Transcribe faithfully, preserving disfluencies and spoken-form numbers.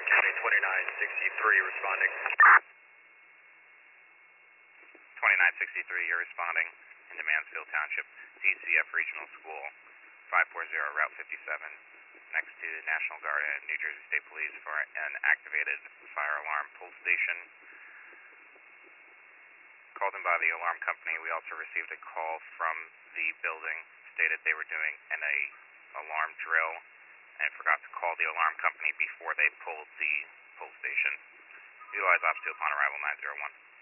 County twenty-nine sixty-three responding. twenty-nine sixty-three, you're responding into Mansfield Township, D C F Regional School, five forty, Route fifty-seven, next to National Guard and New Jersey State Police for an activated fire alarm pull station. Called in by the alarm company. We also received a call from the building, stated they were doing an a alarm drill and forgot to call the alarm company before they pulled the pull station. Utilize ops two upon arrival nine zero one.